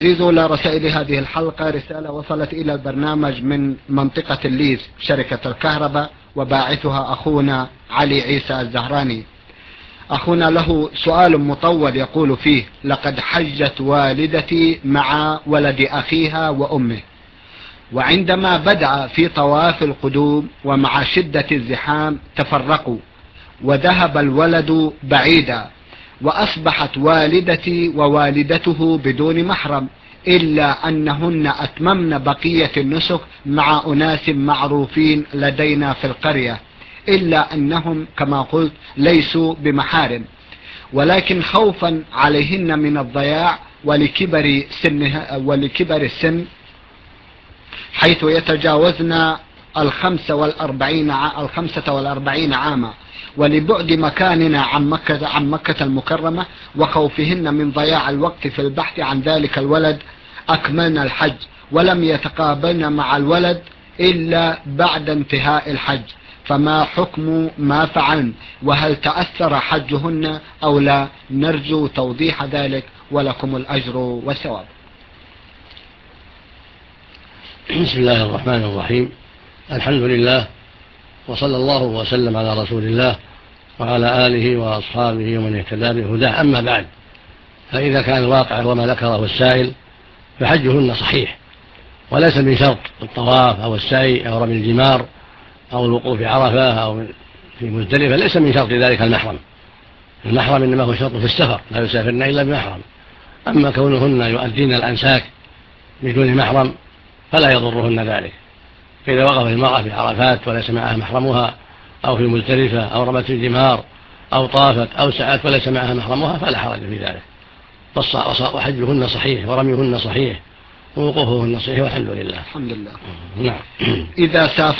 عزيزو، رسائل هذه الحلقة رسالة وصلت إلى البرنامج من منطقة الليث شركة الكهرباء، وباعثها أخونا علي عيسى الزهراني. أخونا له سؤال مطول يقول فيه: لقد حجت والدتي مع ولد أخيها وأمه، وعندما بدأ في طواف القدوم ومع شدة الزحام تفرقوا وذهب الولد بعيدا، وأصبحت والدتي ووالدته بدون محرم، إلا أنهن أتممن بقية النسك مع أناس معروفين لدينا في القرية، إلا أنهم كما قلت ليسوا بمحارم، ولكن خوفا عليهن من الضياع ولكبر السن حيث يتجاوزن 45 عاما، ولبعد مكاننا عن مكة المكرمة، وخوفهن من ضياع الوقت في البحث عن ذلك الولد، أكملنا الحج ولم يتقابلن مع الولد إلا بعد انتهاء الحج، فما حكم ما فعلن؟ وهل تأثر حجهن أو لا؟ نرجو توضيح ذلك، ولكم الأجر والثواب. بسم الله الرحمن الرحيم. الحمد لله، وصلى الله وسلم على رسول الله وعلى آله وأصحابه ومن اهتدى بهداه. أما بعد، فإذا كان الواقع وما ذكره السائل فحجهن صحيح، وليس من شرط الطواف أو السعي أو رمي الجمار أو الوقوف في عرفة أو في مزدلفة، ليس من شرط ذلك المحرم. المحرم إنما هو شرط في السفر، لا يسافرن إلا بمحرم. أما كونهن يؤدين الأنساك بدون محرم فلا يضرهن ذلك. فإذا وقف المرأة في عرفات وليس معها محرمها، أو في مزدلفة أو رمت الجمار أو طافت أو سعت وليس معها محرمها، فلا حرج في ذلك. وحجهن صحيح ورميهن صحيح ووقوفهن صحيح، والحمد لله. الحمد لله. نعم. إذا سافر